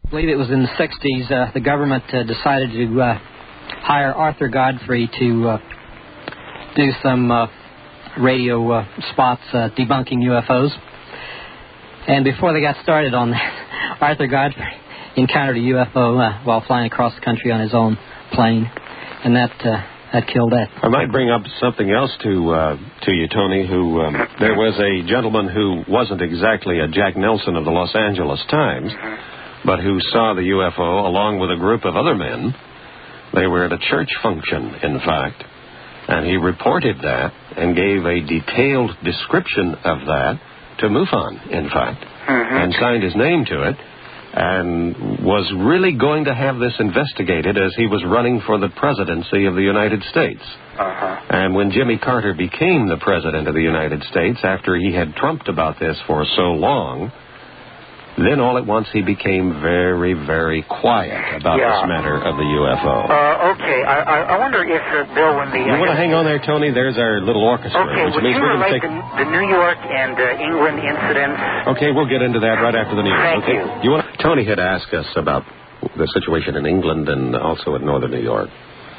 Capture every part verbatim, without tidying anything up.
I believe it was in the sixties, uh, the government uh, decided to uh, hire Arthur Godfrey to uh, do some uh, radio uh, spots uh, debunking U F Os. And before they got started on that, Arthur Godfrey encountered a U F O uh, while flying across the country on his own plane, and that uh, that killed that. I might bring up something else to uh, to you, Tony, who um, there was a gentleman who wasn't exactly a Jack Nelson of the Los Angeles Times, but who saw the U F O along with a group of other men. They were at a church function, in fact, and he reported that and gave a detailed description of that to MUFON, in fact, mm-hmm. and signed his name to it, and was really going to have this investigated as he was running for the presidency of the United States. Uh-huh. And when Jimmy Carter became the president of the United States, after he had trumped about this for so long, then all at once he became very, very quiet about yeah. this matter of the U F O. Uh, okay, I, I wonder if, uh, Bill, when the... You uh, want to hang on there, Tony? There's our little orchestra. Okay, which would means you we're relate take... the, the New York and uh, England incidents? Okay, we'll get into that right after the news. Thank okay? you. you want... Tony had asked us about the situation in England and also in northern New York.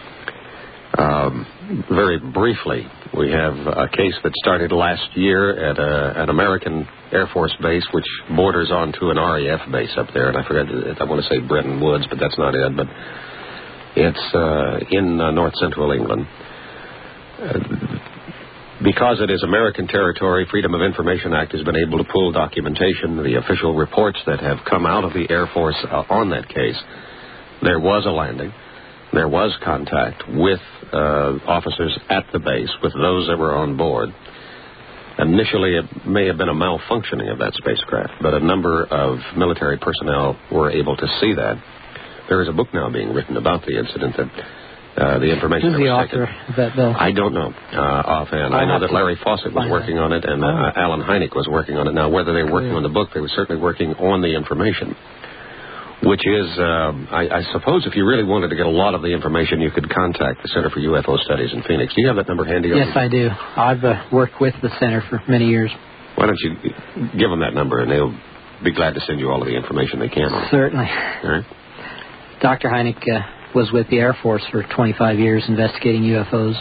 Um, very briefly, we have a case that started last year at a, an American Air Force base, which borders onto an R A F base up there. And I forget, I want to say Bretton Woods, but that's not it. But it's uh, in uh, north central England. Uh, because it is American territory, Freedom of Information Act has been able to pull documentation, the official reports that have come out of the Air Force uh, on that case. There was a landing. There was contact with uh, officers at the base, with those that were on board. Initially, it may have been a malfunctioning of that spacecraft, but a number of military personnel were able to see that. There is a book now being written about the incident that uh, the information Who's the that was author taken. of that, Bill? I don't know uh, offhand. I, I know that Larry Fawcett was working on it, and uh, oh. Alan Hynek was working on it. Now, whether they were working yeah. on the book, they were certainly working on the information. Which is, uh, I, I suppose if you really wanted to get a lot of the information, you could contact the Center for U F O Studies in Phoenix. Do you have that number handy? Yes, I do. I've uh, worked with the Center for many years. Why don't you give them that number, and they'll be glad to send you all of the information they can on it. Certainly. All right. Doctor Hynek uh, was with the Air Force for twenty-five years investigating U F Os.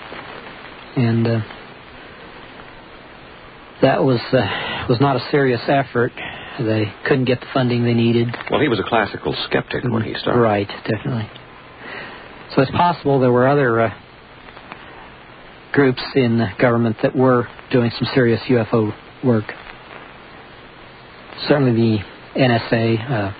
And uh, that was uh, was not a serious effort. They couldn't get the funding they needed. Well, he was a classical skeptic when he started. Right, definitely. So it's possible there were other uh, groups in the government that were doing some serious U F O work. Certainly the N S A uh,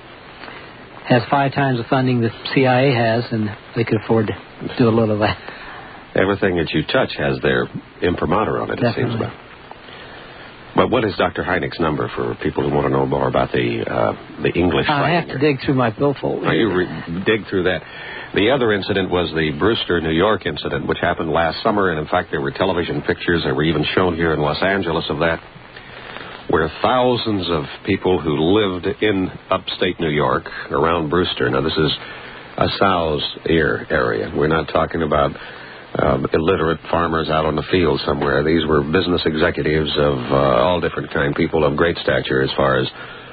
has five times the funding the C I A has, and they could afford to do a little of that. Everything that you touch has their imprimatur on it, definitely. It seems about. But what is Doctor Hynek's number for people who want to know more about the uh, the English I fighting? have to dig through my billfold. Oh, you re- dig through that. The other incident was the Brewster, New York incident, which happened last summer, and in fact there were television pictures that were even shown here in Los Angeles of that, where thousands of people who lived in upstate New York around Brewster. Now this is a sow's ear area. We're not talking about Um, illiterate farmers out on the field somewhere. These were business executives of uh, all different kind, people of great stature as far as,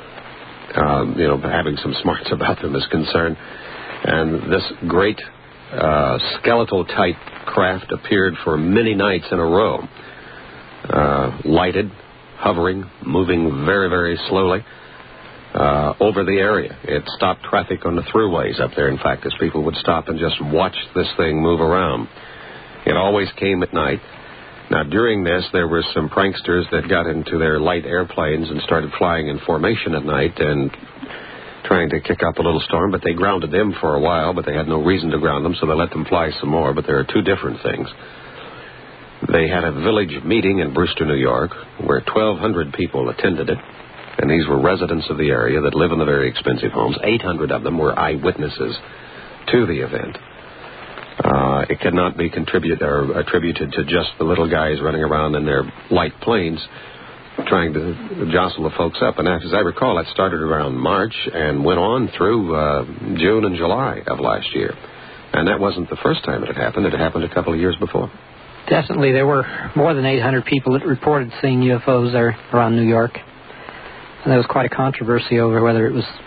um, you know, having some smarts about them is concerned. And this great uh, skeletal-type craft appeared for many nights in a row, uh, lighted, hovering, moving very, very slowly uh, over the area. It stopped traffic on the throughways up there, in fact, as people would stop and just watch this thing move around. It always came at night. Now, during this, there were some pranksters that got into their light airplanes and started flying in formation at night and trying to kick up a little storm, but they grounded them for a while, but they had no reason to ground them, so they let them fly some more. But there are two different things. They had a village meeting in Brewster, New York, where twelve hundred people attended it, and these were residents of the area that live in the very expensive homes. eight hundred of them were eyewitnesses to the event. Uh, it cannot be contributed or attributed to just the little guys running around in their light planes trying to jostle the folks up. And as I recall, that started around March and went on through uh, June and July of last year. And that wasn't the first time it had happened. It had happened a couple of years before. Definitely. There were more than eight hundred people that reported seeing U F Os there around New York. And there was quite a controversy over whether it was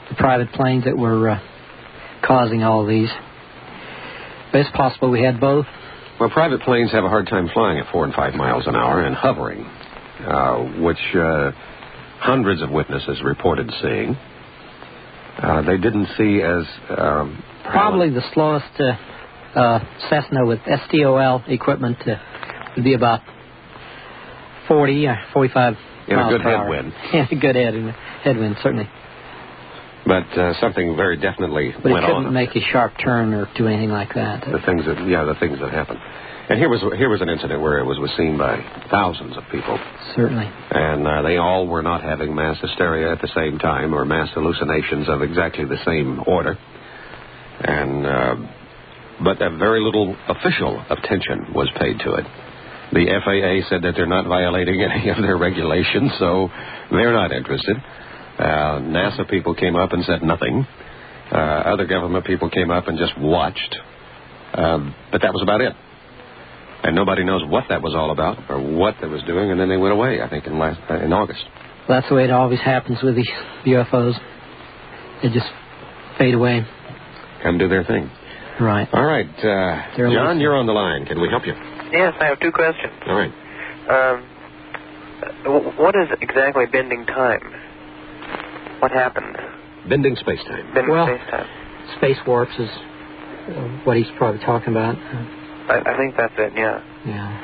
the private planes that were uh, causing all these. But it's possible we had both. Well, private planes have a hard time flying at four and five miles an hour and hovering, uh, which uh, hundreds of witnesses reported seeing. Uh, they didn't see as... Um, Probably the slowest uh, uh, Cessna with S T O L equipment uh, would be about forty or forty-five in miles a good per hour. headwind. In a good head, headwind, certainly. But uh, something very definitely but went it couldn't on. make a sharp turn or do anything like that. The things that, yeah, the things that happened. And here was here was an incident where it was, was seen by thousands of people. Certainly. And uh, they all were not having mass hysteria at the same time or mass hallucinations of exactly the same order. And uh, but a very little official attention was paid to it. The F A A said that they're not violating any of their regulations, so they're not interested. Uh, NASA people came up and said nothing. Uh, other government people came up and just watched. Uh, but that was about it. And nobody knows what that was all about or what they was doing, and then they went away, I think, in last, uh, in August. That's the way it always happens with the U F Os. They just fade away. come do their thing. Right. All right. Uh, John, listening. You're on the line. Can we help you? Yes, I have two questions. All right. Um, what is exactly bending time? What happens? Bending space-time. Bending well, space-time. Space warps is uh, what he's probably talking about. I, I think that's it, yeah. Yeah.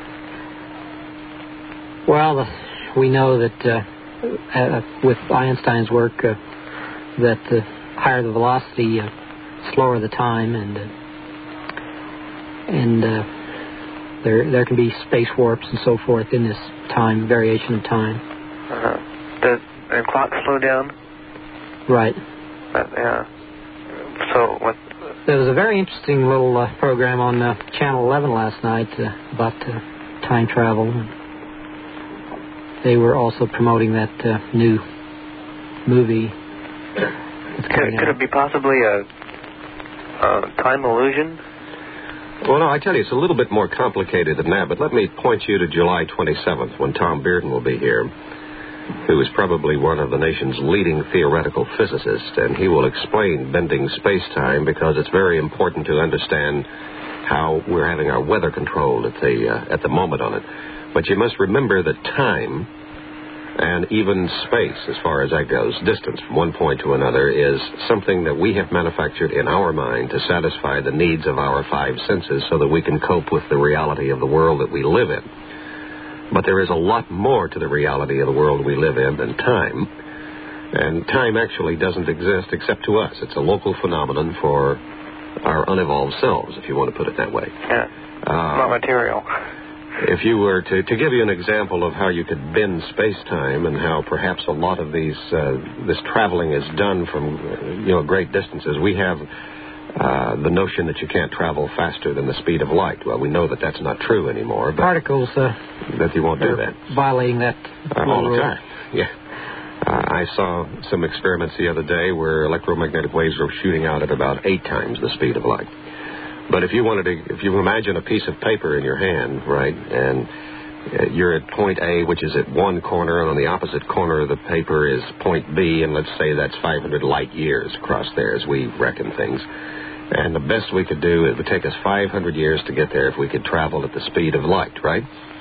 Well, uh, we know that uh, uh, with Einstein's work uh, that the higher the velocity, uh, slower the time, and uh, and uh, there there can be space warps and so forth in this time variation of time. Uh-huh. Does the clock slow down? Right. Uh, yeah. So what? There was a very interesting little uh, program on uh, Channel eleven last night uh, about uh, time travel. They were also promoting that uh, new movie. Could, could it be possibly a, a time illusion? Well, no, I tell you, it's a little bit more complicated than that, but let me point you to July twenty-seventh when Tom Bearden will be here, who is probably one of the nation's leading theoretical physicists, and he will explain bending space-time because it's very important to understand how we're having our weather controlled at the uh, at the moment on it. But you must remember that time and even space, as far as that goes, distance from one point to another, is something that we have manufactured in our mind to satisfy the needs of our five senses so that we can cope with the reality of the world that we live in. But there is a lot more to the reality of the world we live in than time. And time actually doesn't exist except to us. It's a local phenomenon for our unevolved selves, if you want to put it that way. Yeah. Uh, not material. If you were to, to give you an example of how you could bend space-time and how perhaps a lot of these uh, this traveling is done from you know great distances, we have uh, the notion that you can't travel faster than the speed of light. Well, we know that that's not true anymore. But Particles uh, that you won't do that. Violating that uh, all the time. Yeah. Uh, I saw some experiments the other day where electromagnetic waves were shooting out at about eight times the speed of light. But if you wanted to, if you imagine a piece of paper in your hand, right, and uh, you're at point A, which is at one corner, and on the opposite corner of the paper is point B, and let's say that's five hundred light years across there as we reckon things. And the best we could do, it would take us five hundred years to get there if we could travel at the speed of light, right?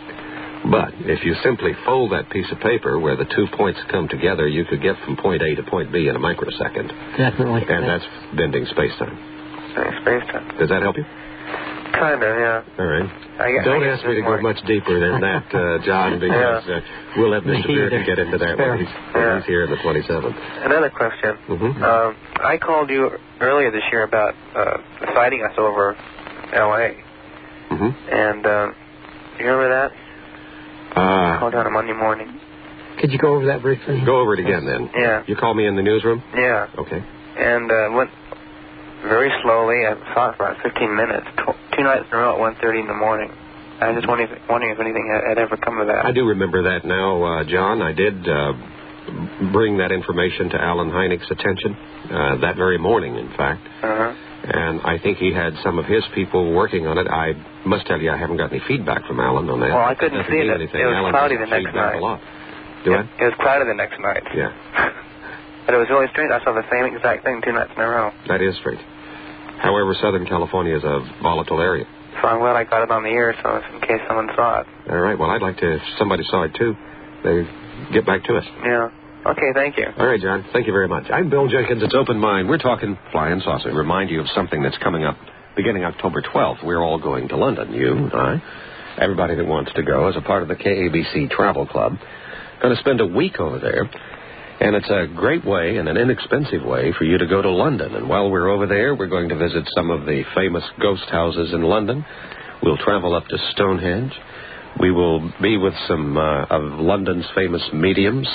But if you simply fold that piece of paper where the two points come together, you could get from point A to point B in a microsecond. Definitely. And that's bending space-time. Space-time. Does that help you? Kind of, yeah. All right. I, Don't I ask me to go much deeper than that, uh, John, because uh, we'll have Mister Bearden get into that when he's, when he's here on the twenty-seventh. Another question. Mm-hmm. Um, I called you earlier this year about uh, fighting us over L A Mm-hmm. And uh, you remember that? Uh, I called on a Monday morning. Could you go over that briefly? Go over it again, then. Yeah. You called me in the newsroom? Yeah. Okay. And uh, went very slowly. I thought for about fifteen minutes. Two nights in a row at one thirty in the morning. I was just wondering if, wondering if anything had, had ever come of that. I do remember that now, uh, John. I did uh, bring that information to Alan Hynek's attention uh, that very morning, in fact. Uh-huh. And I think he had some of his people working on it. I must tell you, I haven't got any feedback from Alan on that. Well, I couldn't see it. Anything. It was Alan cloudy the doesn't next feedback night. A lot. Do it, I? it was cloudy the next night. Yeah. But it was really strange. I saw the same exact thing two nights in a row. That is strange. However, Southern California is a volatile area. So I'm glad I got it on the air, so in case someone saw it. All right. Well, I'd like to, if somebody saw it too, they get back to us. Yeah. Okay, thank you. All right, John. Thank you very much. I'm Bill Jenkins. It's Open Mind. We're talking flying saucer. Remind you of something that's coming up beginning October twelfth. We're all going to London, you and I. Everybody that wants to go as a part of the K A B C Travel Club. Going to spend a week over there. And it's a great way and an inexpensive way for you to go to London. And while we're over there, we're going to visit some of the famous ghost houses in London. We'll travel up to Stonehenge. We will be with some uh, of London's famous mediums.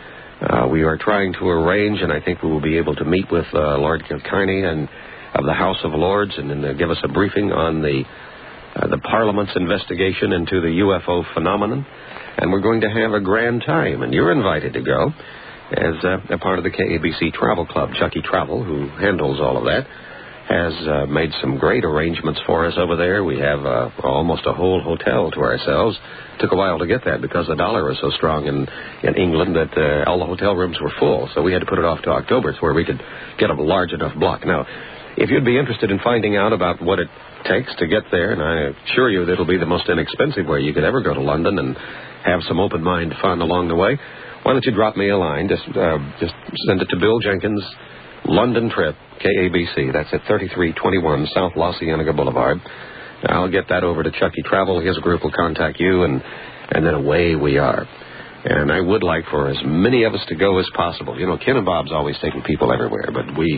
Uh, we are trying to arrange, and I think we will be able to meet with uh, Lord Kilkenny and of the House of Lords and then uh, give us a briefing on the uh, the Parliament's investigation into the U F O phenomenon. And we're going to have a grand time, and you're invited to go as uh, a part of the K A B C Travel Club. Chucky Travel, who handles all of that, has uh, made some great arrangements for us over there. We have uh, almost a whole hotel to ourselves. Took a while to get that because the dollar is so strong in, in England that uh, all the hotel rooms were full. So we had to put it off to October where we could get a large enough block. Now, if you'd be interested in finding out about what it takes to get there, and I assure you that it'll be the most inexpensive way you could ever go to London and have some open mind fun along the way, why don't you drop me a line? Just uh, just send it to Bill Jenkins, London Trip, K A B C. That's at thirty-three twenty-one South La Cienega Boulevard. I'll get that over to Chucky Travel. His group will contact you, and, and then away we are. And I would like for as many of us to go as possible. You know, Ken and Bob's always taking people everywhere, but we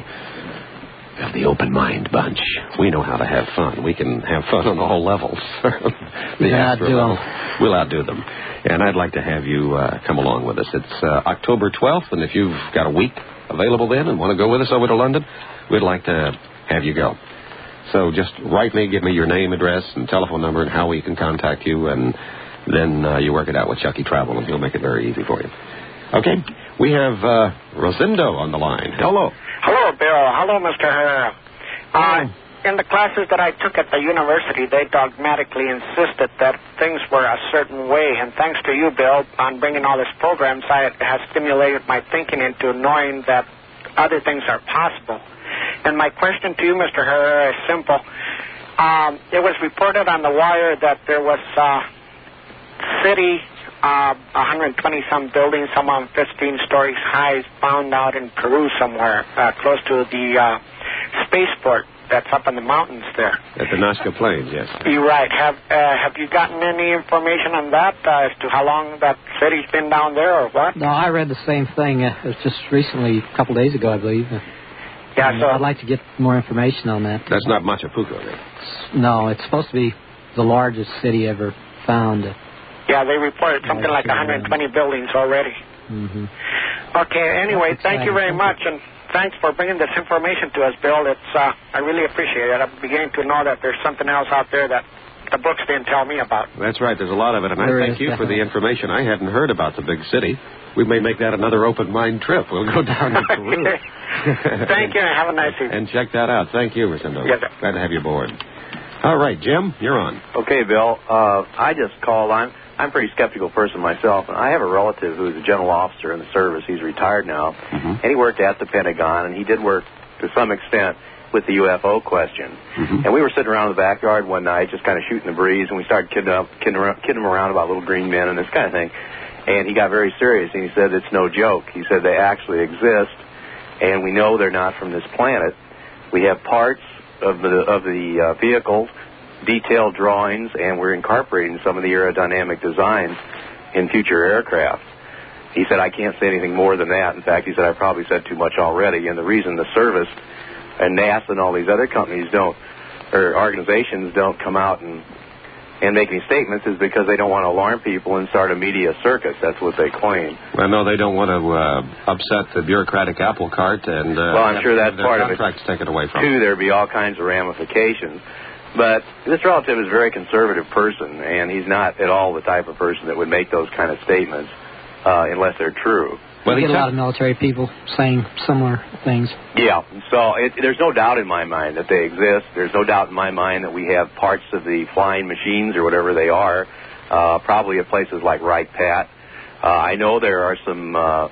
have the open mind bunch. We know how to have fun. We can have fun on all levels. the yeah, Astro level. We'll outdo them. And I'd like to have you uh, come along with us. It's uh, October twelfth, and if you've got a week available then and want to go with us over to London, we'd like to have you go. So just write me, give me your name, address, and telephone number, and how we can contact you, and then uh, you work it out with Chucky Travel, and he'll make it very easy for you. Okay, we have uh, Rosendo on the line. Hello. Hello, Bill. Hello, Mister Herrera. Uh, in the classes that I took at the university, they dogmatically insisted that things were a certain way, and thanks to you, Bill, on bringing all these programs, I, it has stimulated my thinking into knowing that other things are possible. And my question to you, Mister Herrera, is simple. Um, it was reported on the wire that there was a city, uh, one hundred twenty-some buildings, some on fifteen stories high, found out in Peru somewhere, uh, close to the uh, spaceport that's up in the mountains there. At the Nazca Plains, yes. You're right. Have uh, have you gotten any information on that uh, as to how long that city's been down there or what? No, I read the same thing. Uh, it was just recently, a couple days ago, I believe. Uh, yeah, so I'd like to get more information on that. That's not Machu Picchu, then? No, it's supposed to be the largest city ever found. Yeah, they reported something like one hundred twenty buildings already. Mm-hmm. Okay, anyway, thank you very much, and thanks for bringing this information to us, Bill. It's uh, I really appreciate it. I'm beginning to know that there's something else out there that the books didn't tell me about. That's right. There's a lot of it, and There I thank is, you for definitely. the information. I hadn't heard about the big city. We may make that another open mind trip. We'll go down to Peru. Thank you, and have a nice evening. And check that out. Thank you, Rosendo. Yes, sir. Glad to have you aboard. All right, Jim, you're on. Okay, Bill. Uh, I just called. I'm I'm a pretty skeptical person myself, and I have a relative who's a general officer in the service. He's retired now, Mm-hmm. and he worked at the Pentagon, and he did work to some extent with the U F O question. Mhm. And we were sitting around in the backyard one night, just kind of shooting the breeze, and we started kidding, up, kidding, around, kidding him around about little green men and this kind of thing. And he got very serious, and he said it's no joke. He said they actually exist, and we know they're not from this planet. We have parts of the of the uh, vehicles, detailed drawings, and we're incorporating some of the aerodynamic designs in future aircraft. He said, I can't say anything more than that. In fact, he said, I probably said too much already. And the reason the service and NASA and all these other companies don't, or organizations don't come out and, and make any statements is because they don't want to alarm people and start a media circus. That's what they claim. Well, no, they don't want to uh, upset the bureaucratic apple cart and uh, Well, I'm sure that's have their part of it. contracts taken away from Too, them. there'd be all kinds of ramifications. But this relative is a very conservative person, and he's not at all the type of person that would make those kind of statements uh, unless they're true. Well, We he get a lot took- of military people saying similar things. Yeah, so it, there's no doubt in my mind that they exist. There's no doubt in my mind that we have parts of the flying machines or whatever they are, uh, probably at places like Wright Pat. Uh, I know there are some uh,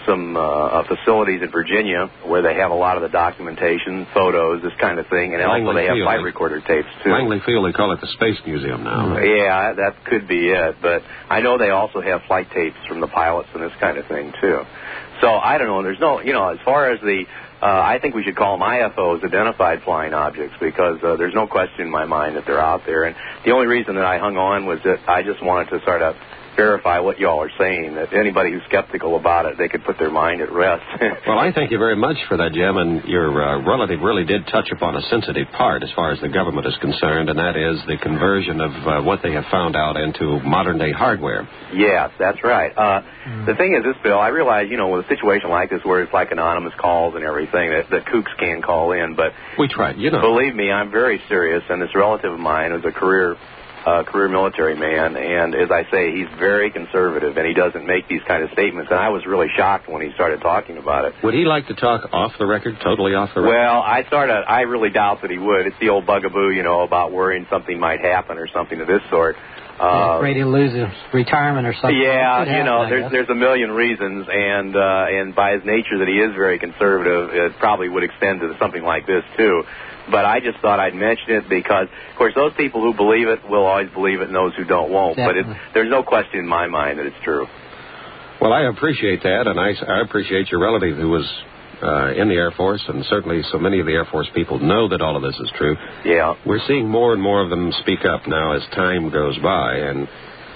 some uh, facilities in Virginia where they have a lot of the documentation, photos, this kind of thing, and also Langley they have Field, flight they- recorder tapes too. Langley Field, they call it the Space Museum now. right? Yeah, that could be it. But I know they also have flight tapes from the pilots and this kind of thing too. So I don't know. There's no, you know, as far as the, uh, I think we should call them I F Os, identified flying objects, because uh, there's no question in my mind that they're out there. And the only reason that I hung on was that I just wanted to sort of verify what y'all are saying, that anybody who's skeptical about it, they could put their mind at rest. Well, I thank you very much for that, Jim, and your uh, relative really did touch upon a sensitive part as far as the government is concerned, and that is the conversion of uh, what they have found out into modern-day hardware. Yes, that's right. Uh, mm. The thing is this, Bill, I realize, you know, with a situation like this where it's like anonymous calls and everything, that, that kooks can call in, but... We tried, you know. Believe me, I'm very serious, and this relative of mine is a career... Uh, career military man, and as I say, he's very conservative, and he doesn't make these kind of statements, and I was really shocked when he started talking about it. Would he like to talk off the record, totally off the record? Well, I sort of, I really doubt that he would. It's the old bugaboo, you know, about worrying something might happen or something of this sort. Uh, afraid he'll lose his retirement or something. Yeah, happen, you know, there's there's a million reasons, and uh, and by his nature that he is very conservative, it probably would extend to something like this too. But I just thought I'd mention it because, of course, those people who believe it will always believe it, and those who don't won't. Definitely. But it, there's no question in my mind that it's true. Well, I appreciate that, and I, I appreciate your relative who was uh, in the Air Force, and certainly so many of the Air Force people know that all of this is true. Yeah. We're seeing more and more of them speak up now as time goes by, and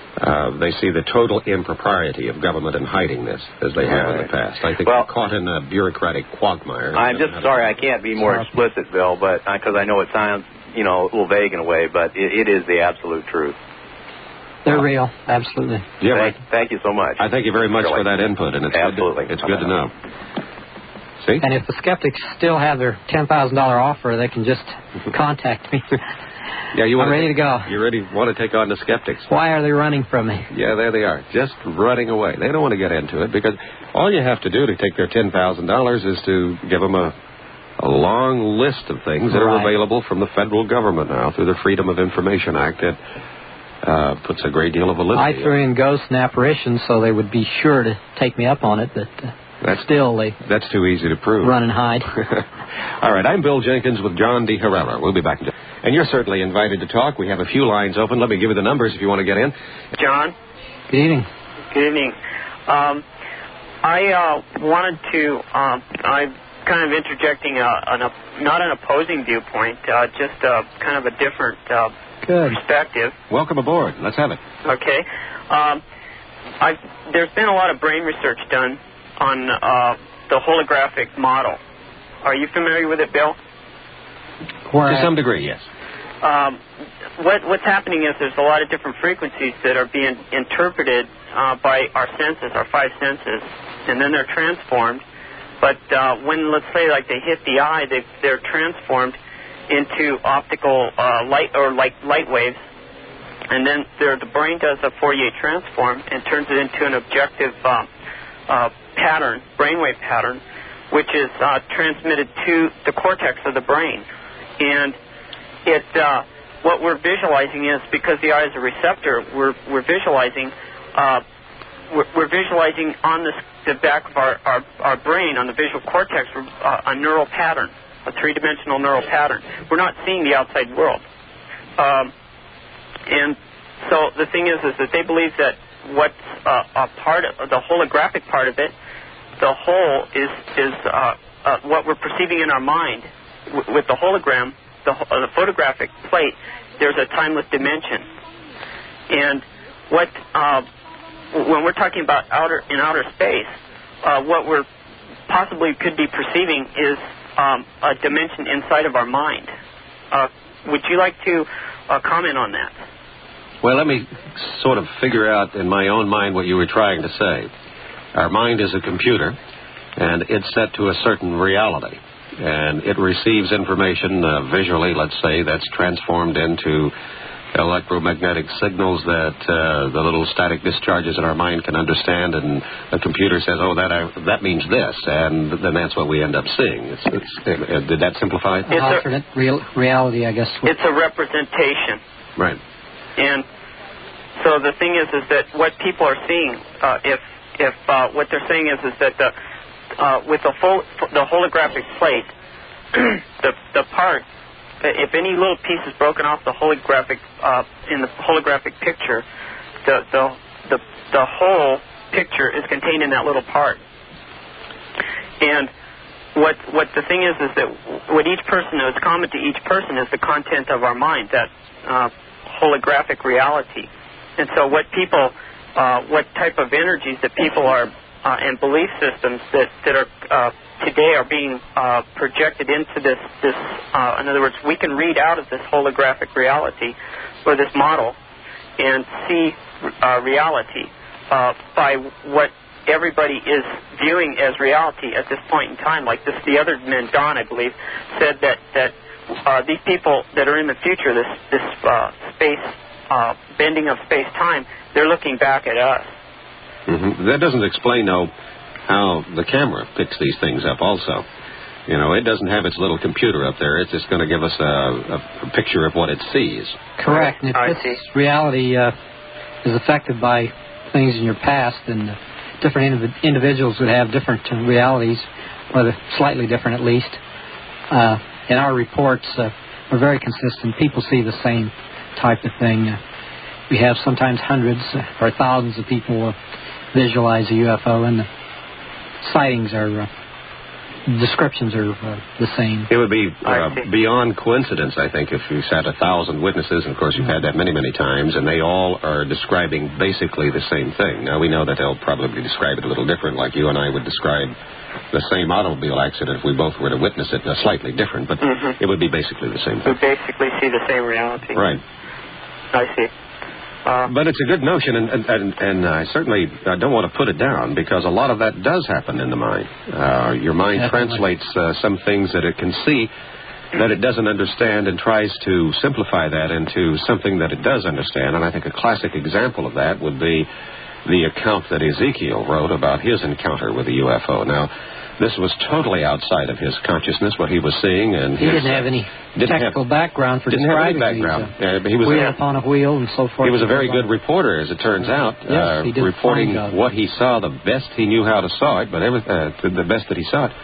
uh, they see the total impropriety of government in hiding this, as they have Right. in the past. I think Well, we're caught in a bureaucratic quagmire. I'm just sorry I can't be more explicit, Bill, but because I know it sounds, you know, a little vague in a way, but it, it is the absolute truth. They're real, absolutely. Yeah, thank, thank you so much. I thank you very much Really. for that input, and it's Absolutely. good to, it's good to know. See? And if the skeptics still have their ten thousand dollars offer, they can just contact me. Yeah, you want I'm ready to, to go. You ready want to take on the skeptics? Why are they running from me? Yeah, there they are, just running away. They don't want to get into it because all you have to do to take their ten thousand dollars is to give them a, a long list of things that Right. are available from the federal government now through the Freedom of Information Act that uh, puts a great deal of validity. I threw in ghosts and apparitions so they would be sure to take me up on it, but uh, That's, still they that's too easy to prove. run and hide. All right, I'm Bill Jenkins with John D. Herrera. We'll be back. In and you're certainly invited to talk. We have a few lines open. Let me give you the numbers if you want to get in. John? Good evening. Good evening. Um, I uh, wanted to, uh, I'm kind of interjecting a, an, a, not an opposing viewpoint, uh, just a, kind of a different uh, Good. perspective. Welcome aboard. Let's have it. Okay. Um, I've, there's been a lot of brain research done on uh, the holographic model. Are you familiar with it, Bill? Where To some degree, yes. Um, what, what's happening is there's a lot of different frequencies that are being interpreted uh, by our senses, our five senses, and then they're transformed. But uh, when, let's say, like they hit the eye, they, they're transformed into optical uh, light or light, light waves, and then the brain does a Fourier transform and turns it into an objective uh, uh, pattern, brainwave pattern, which is uh, transmitted to the cortex of the brain. And it, uh, what we're visualizing is, because the eye is a receptor, we're, we're visualizing, uh, we're, we're visualizing on the, the back of our, our, our brain, on the visual cortex, uh, a neural pattern, a three-dimensional neural pattern. We're not seeing the outside world. Um, and so the thing is, is that they believe that what's uh, a part of the holographic part of it, the whole is is uh, uh, what we're perceiving in our mind. W- with the hologram, the, uh, the photographic plate, there's a timeless dimension. And what uh, when we're talking about outer in outer space, uh, what we're possibly could be perceiving is um, a dimension inside of our mind. Uh, would you like to uh, comment on that? Well, let me sort of figure out in my own mind what you were trying to say. Our mind is a computer, and it's set to a certain reality. And it receives information uh, visually, let's say, that's transformed into electromagnetic signals that uh, the little static discharges in our mind can understand, and the computer says, oh, that I, that means this, and then that's what we end up seeing. It's, it's, uh, did that simplify it? An alternate real, reality, I guess. It's a representation. Right. And so the thing is, is that what people are seeing, uh, if if uh, what they're saying is is that the uh, with the full the holographic plate, the the part, if any little piece is broken off the holographic uh, in the holographic picture, the the the the whole picture is contained in that little part. And what what the thing is is that what each person knows, common to each person, is the content of our mind, that uh, holographic reality. And so what people, uh, what type of energies that people are, uh, and belief systems that that are uh, today are being uh, projected into this this. Uh, in other words, we can read out of this holographic reality or this model and see uh, reality. Uh, by what everybody is viewing as reality at this point in time. Like this, the other men, Don, I believe, said that that uh, these people that are in the future, this this uh, space uh, bending of space time, they're looking back at us. Mm-hmm. That doesn't explain, though, how the camera picks these things up. Also, you know, it doesn't have its little computer up there. It's just going to give us a, a, a picture of what it sees. Correct. And if I this see. reality uh, is affected by things in your past, and uh, different indiv- individuals would have different uh, realities, or slightly different at least. Uh, and our reports uh, are very consistent. People see the same type of thing. Uh, we have sometimes hundreds or thousands of people uh, visualize a U F O, and the sightings are, uh, descriptions are uh, the same. It would be uh, beyond coincidence, I think, if you sat a thousand witnesses, and of course you've had that many, many times, and they all are describing basically the same thing. Now, we know that they'll probably describe it a little different, like you and I would describe the same automobile accident if we both were to witness it, uh, slightly different, but mm-hmm. it would be basically the same thing. We basically see the same reality. Right. I see. Uh, but it's a good notion, and, and, and, and I certainly uh, don't want to put it down, because a lot of that does happen in the mind. Uh, your mind Definitely. translates uh, some things that it can see that it doesn't understand, and tries to simplify that into something that it does understand. And I think a classic example of that would be the account that Ezekiel wrote about his encounter with a U F O. Now, this was totally outside of his consciousness, what he was seeing. And he his, didn't have any didn't technical have, background for didn't describing have any background. these, uh, uh, he was wheel a, upon a wheel and so forth. He was a very good reporter, as it turns out, Yes, uh, he did reporting a fine job. what he saw the best he knew how to saw it, but every, uh, the best that he saw it.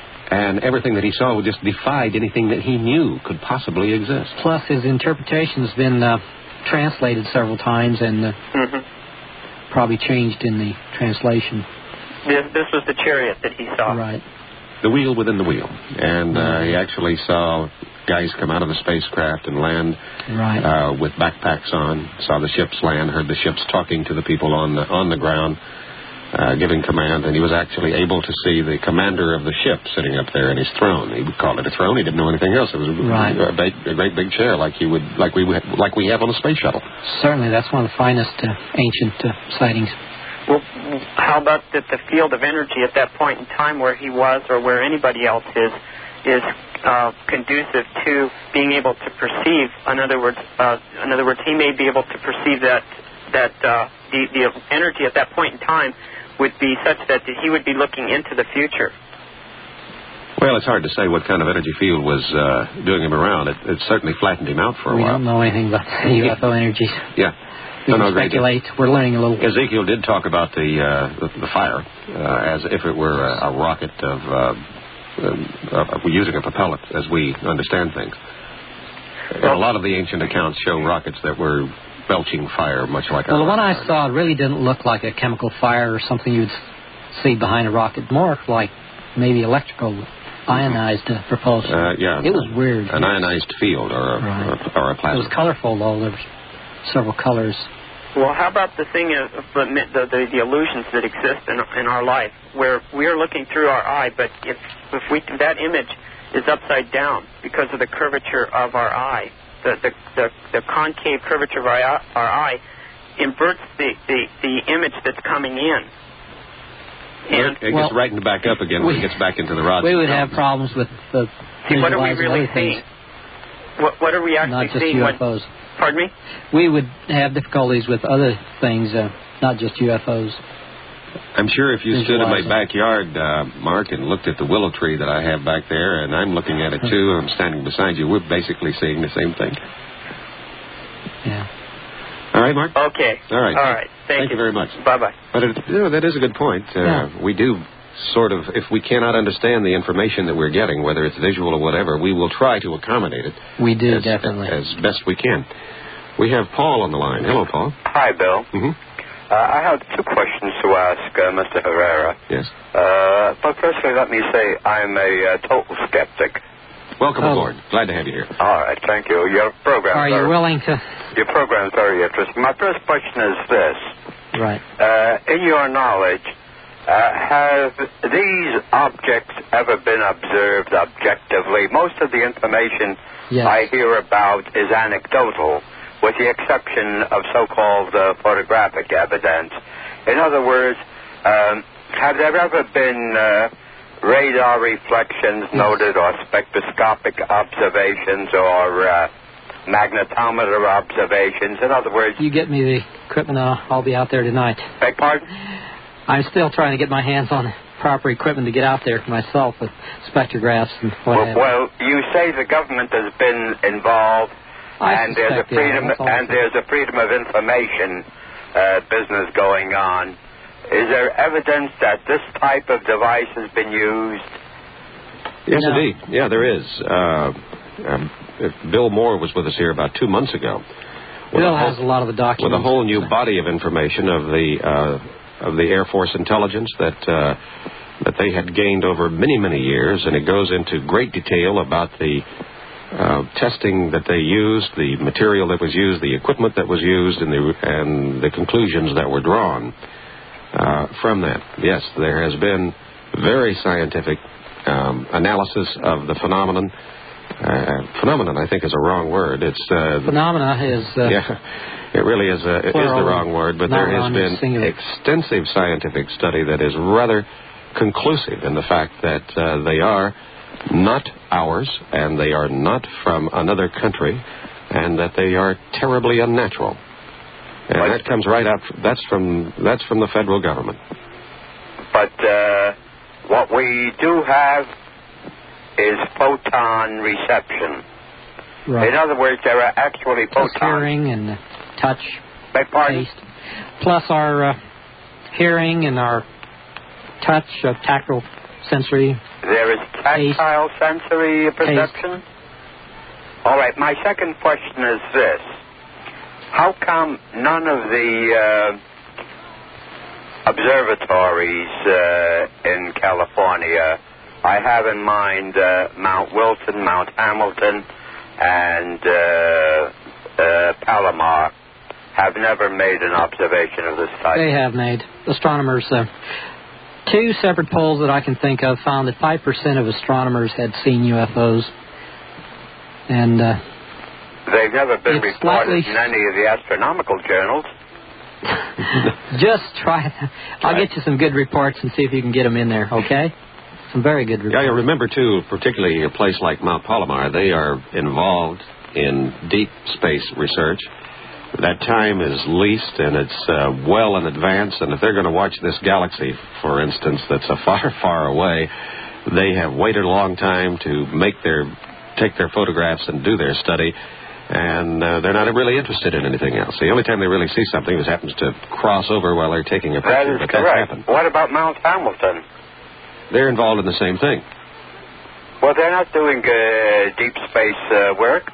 And everything that he saw would just defied anything that he knew could possibly exist. Plus, his interpretation has been uh, translated several times, and uh, mm-hmm. probably changed in the translation. This, this was the chariot that he saw. Right. The wheel within the wheel. And uh, he actually saw guys come out of the spacecraft and land right. uh, with backpacks on, saw the ships land, heard the ships talking to the people on the, on the ground, uh, giving command, and he was actually able to see the commander of the ship sitting up there in his throne. He would call it a throne. He didn't know anything else. It was a, right. a, big, a great big chair like you would like we like we have on a space shuttle. Certainly, that's one of the finest uh, ancient uh, sightings. Well, how about that the field of energy at that point in time where he was, or where anybody else is, is uh, conducive to being able to perceive? In other words, uh, in other words, he may be able to perceive that that uh, the the energy at that point in time would be such that he would be looking into the future. Well, it's hard to say what kind of energy field was uh, doing him around. It, it certainly flattened him out for a we while. We don't know anything about U F O energies. Yeah. We no, can no, speculate. We're learning a little. Ezekiel did talk about the uh, the, the fire uh, as if it were a, a rocket of uh, uh, using a propellant, as we understand things. And a lot of the ancient accounts show rockets that were belching fire, much like well, our the one I fire. saw really didn't look like a chemical fire or something you'd see behind a rocket. More like maybe electrical ionized uh, propulsion. Uh, yeah. It was weird. An ionized field or a, right. or, or a plasma. It was colorful, though. There were several colors. Well, how about the thing of the, the, the, the illusions that exist in, in our life, where we are looking through our eye, but if if we that image is upside down because of the curvature of our eye, the the, the, the concave curvature of our, our eye inverts the, the, the image that's coming in. And it well, gets rightened back up again when we, it gets back into the rod. We would have problems with the See, what are we really seeing? What, what are we actually not just seeing? U F Os. When, pardon me? We would have difficulties with other things, uh, not just U F Os. I'm sure if you stood in my Visualizing. backyard, uh, Mark, and looked at the willow tree that I have back there, and I'm looking at it too, and I'm standing beside you, we're basically seeing the same thing. Yeah. All right, Mark? Okay. All right. All right. Thank, Thank you very much. Bye-bye. But it, you know, that is a good point. Uh, Yeah. We do sort of, if we cannot understand the information that we're getting, whether it's visual or whatever, we will try to accommodate it. We do, as, definitely. As best we can. We have Paul on the line. Hello, Paul. Hi, Bill. Mm-hmm. Uh, I have two questions to ask uh, Mister Herrera. Yes. Uh, but firstly, let me say I'm a uh, total skeptic. Welcome Oh. aboard. Glad to have you here. All right, thank you. Your program. Are you willing to... Your program is very interesting. My first question is this. Right. Uh, in your knowledge, uh, have these objects ever been observed objectively? Most of the information Yes. I hear about is anecdotal, with the exception of so-called uh, photographic evidence. In other words, um, have there ever been uh, radar reflections Yes. noted, or spectroscopic observations, or uh, magnetometer observations? In other words, You get me the equipment, I'll, I'll be out there tonight. beg pardon? I'm still trying to get my hands on proper equipment to get out there myself with spectrographs and what Well, have you. well, you say the government has been involved, I and there's a suspect, yeah, freedom that's all I and say. there's a freedom of information uh, business going on. Is there evidence that this type of device has been used? Yes, No. indeed. Yeah, there is. Uh, um, Bill Moore was with us here about two months ago. with Bill a whole- has a lot of the documents. With a whole new body of information of the uh, of the Air Force intelligence that uh, that they had gained over many, many years, and it goes into great detail about the uh, testing that they used, the material that was used, the equipment that was used, and the and the conclusions that were drawn uh, from that. Yes, there has been very scientific um, analysis of the phenomenon. Uh, phenomenon, I think, is a wrong word. It's uh, Phenomena is... Uh, yeah, it really is, a, it is plural, the wrong word, but there has not been singular. extensive scientific study that is rather conclusive in the fact that uh, they are not ours, and they are not from another country, and that they are terribly unnatural. And But- that comes right out, that's from, that's from the federal government. But uh, what we do have is photon reception. right. In other words, there are actually Plus photons. hearing and touch, Beg pardon? taste. Plus our uh, hearing and our touch, uh, tactile, sensory. There is tactile sensory perception. All right, my second question is this. How come none of the uh, observatories uh, in California, I have in mind uh, Mount Wilson, Mount Hamilton, and uh, uh, Palomar, have never made an observation of this type? They have made. Astronomers, uh, two separate polls that I can think of found that five percent of astronomers had seen U F Os. And uh, They've never been It's reported slightly- in any of the astronomical journals. just try. I'll get you some good reports and see if you can get them in there, okay? Some very good reports. Yeah, you remember, too, particularly a place like Mount Palomar, they are involved in deep space research. That time is leased, and it's uh, well in advance, and if they're going to watch this galaxy, for instance, that's a far, far away, they have waited a long time to make their, take their photographs and do their study, and uh, they're not really interested in anything else. The only time they really see something is happens to cross over while they're taking a picture, That is but that's correct. happened. What about Mount Hamilton? They're involved in the same thing. Well, they're not doing uh, deep space uh, work.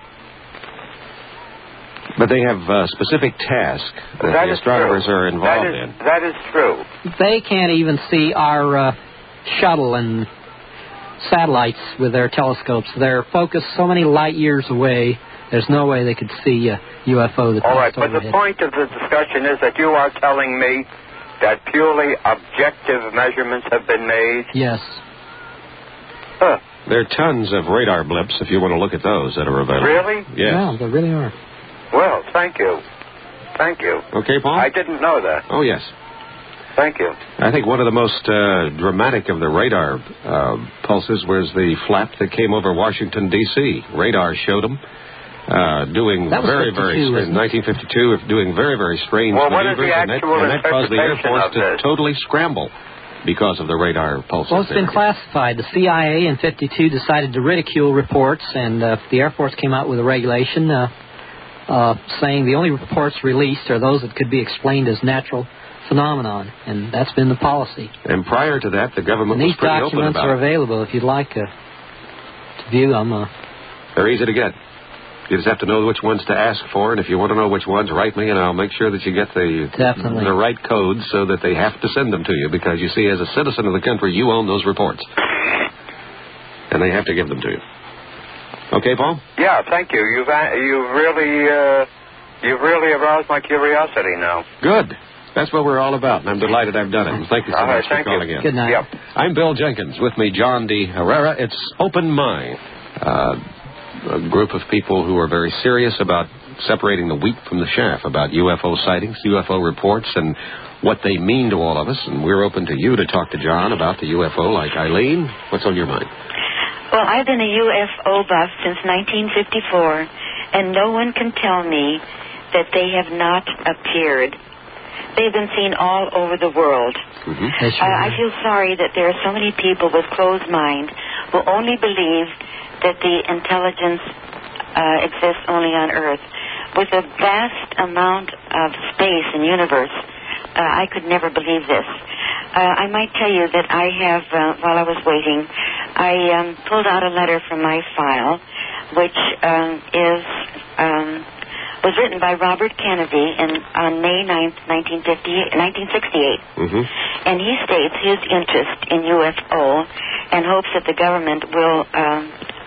But they have uh, specific tasks that, That the is astronomers true. are involved that is, in. That is true. They can't even see our uh, shuttle and satellites with their telescopes. They're focused so many light years away, there's no way they could see a U F O that All right, passed but the overhead. point of the discussion is that you are telling me that purely objective measurements have been made. Yes. Huh. There are tons of radar blips, if you want to look at those, that are available. Really? Yes. Yeah, they really are. Well, thank you. Thank you. Okay, Paul? I didn't know that. Oh, yes. Thank you. I think one of the most uh, dramatic of the radar uh, pulses was the flap that came over Washington, D C Radar showed them uh, doing That was very, very, fifty-two, in wasn't it? nineteen fifty-two, doing very, very strange Well, what is maneuvers, the and, that, actual and that caused the Air interpretation Force of to this? totally scramble because of the radar pulses. Well, it's been there. classified. The C I A in fifty-two decided to ridicule reports, and uh, the Air Force came out with a regulation uh, uh, saying the only reports released are those that could be explained as natural phenomenon, and that's been the policy. And prior to that, the government and was pretty open about it. These documents are available if you'd like uh, to view them. Uh, They're easy to get. You just have to know which ones to ask for, and if you want to know which ones, write me, and I'll make sure that you get the Definitely. the right codes so that they have to send them to you, because, you see, as a citizen of the country, you own those reports. And they have to give them to you. Okay, Paul? Yeah, thank you. You've uh, you've really uh, you've really aroused my curiosity now. Good. That's what we're all about, and I'm delighted I've done it. Thank you so all right, much for thank calling you. in. Good night. Yep. I'm Bill Jenkins. With me, John D. Herrera. It's Open Mind. Uh, a group of people who are very serious about separating the wheat from the chaff, about U F O sightings, U F O reports, and what they mean to all of us. And we're open to you to talk to John about the U F O, like Eileen. What's on your mind? Well, I've been a U F O buff since nineteen fifty-four, and no one can tell me that they have not appeared. They've been seen all over the world. Mm-hmm. Uh, I feel sorry that there are so many people with closed mind who only believe that the intelligence uh, exists only on Earth. With a vast amount of space and universe, uh, I could never believe this. Uh, I might tell you that I have, uh, while I was waiting, I um, pulled out a letter from my file, which um, is um, was written by Robert Kennedy in, on May ninth, nineteen sixty-eight. Mm-hmm. And he states his interest in U F O and hopes that the government will um,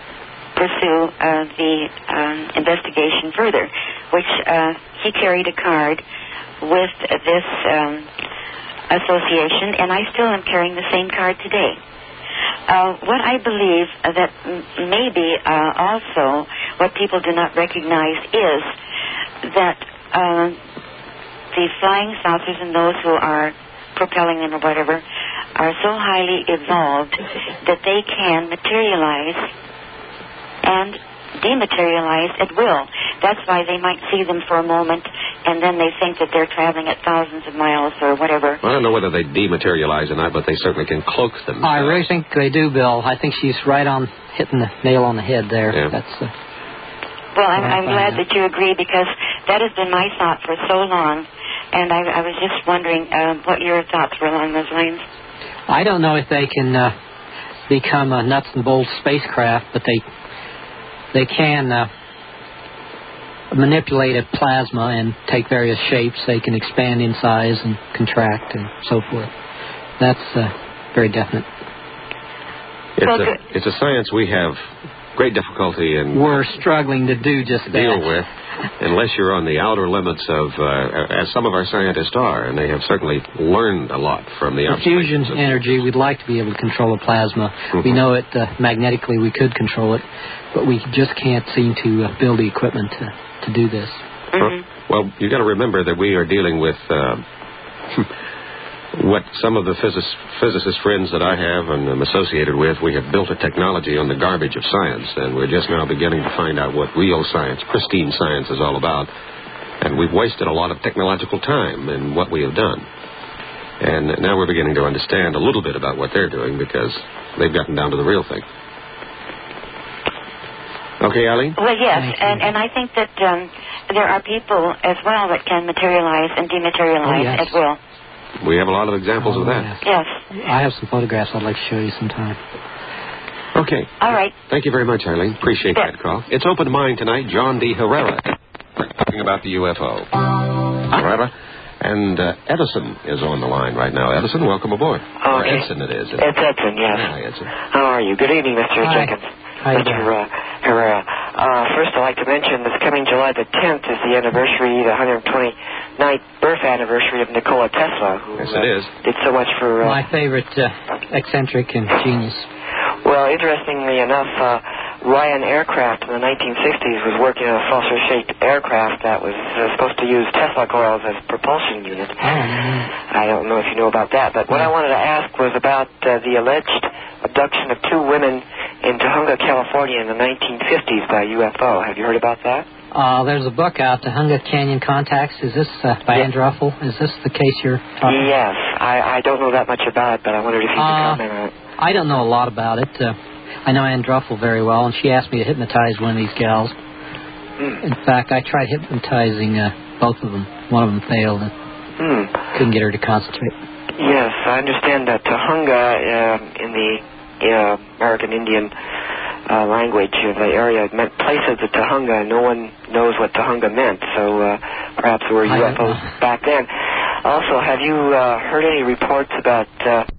pursue uh, the um, investigation further, which uh, he carried a card with this um, association, and I still am carrying the same card today. Uh, what I believe that m- maybe uh, also what people do not recognize is that uh, the flying saucers and those who are propelling them or whatever are so highly evolved that they can materialize and dematerialize at will. That's why they might see them for a moment, and then they think that they're traveling at thousands of miles or whatever. I don't know whether they dematerialize or not, but they certainly can cloak them. I really think they do, Bill. I think she's right on hitting the nail on the head there. Yeah. That's. Uh, well, I'm, I'm glad that you agree, because that has been my thought for so long, and I, I was just wondering uh, what your thoughts were along those lines. I don't know if they can uh, become a nuts and bolts spacecraft, but they they can uh, manipulate a plasma and take various shapes. They can expand in size and contract and so forth. That's uh, very definite. It's a, it's a science we have great difficulty in. We're struggling to do just that. Deal with, unless you're on the outer limits of, uh, as some of our scientists are, and they have certainly learned a lot from the, the fusion energy. We'd like to be able to control a plasma. Mm-hmm. We know it uh, magnetically. We could control it, but we just can't seem to uh, build the equipment to, to do this. Mm-hmm. Well, you've got to remember that we are dealing with uh, what some of the physics, physicist friends that I have and am associated with, we have built a technology on the garbage of science, and we're just now beginning to find out what real science, pristine science, is all about. And we've wasted a lot of technological time in what we have done. And now we're beginning to understand a little bit about what they're doing, because they've gotten down to the real thing. Okay, Eileen? Well, yes, and, and I think that um, there are people as well that can materialize and dematerialize oh, yes. at will. We have a lot of examples oh, of that. Yes. I have some photographs I'd like to show you sometime. Okay. All right. Thank you very much, Eileen. Appreciate yeah. that call. It's Open Mind tonight. John D. Herrera. We're talking about the U F O. Herrera. And uh, Edison is on the line right now. Edison, welcome aboard. Okay. Or Edson it is. It's Edson, yes. Hi, Edson. How are you? Good evening, Mister Hi. Jenkins. Hi, Mister Uh, Herrera. Uh, first, I'd like to mention this coming July the tenth is the anniversary, the one hundred twenty-ninth birth anniversary of Nikola Tesla, who yes, it is. Uh, did so much for... Uh, My favorite uh, eccentric and genius. Well, interestingly enough, uh, Ryan Aircraft in the nineteen sixties was working on a saucer-shaped aircraft that was uh, supposed to use Tesla coils as propulsion unit. Oh, mm-hmm. I don't know if you know about that, but what I wanted to ask was about uh, the alleged abduction of two women in Tujunga, California in the nineteen fifties by U F O. Have you heard about that? Uh, there's a book out, Tujunga Canyon Contacts. Is this uh, by yes. Ann Ruffle? Is this the case you're talking Yes. I, I don't know that much about it, but I wondered if you could uh, comment on it. I don't know a lot about it. Uh, I know Ann Ruffle very well, and she asked me to hypnotize one of these gals. Mm. In fact, I tried hypnotizing uh, both of them. One of them failed. And Mm. couldn't get her to concentrate. Yes, I understand that Tahunga uh, in the uh, American Indian uh, language of the area meant place of the Tahunga. No one knows what Tahunga meant, so uh, perhaps there were U F Os back then. Also, have you uh, heard any reports about... Uh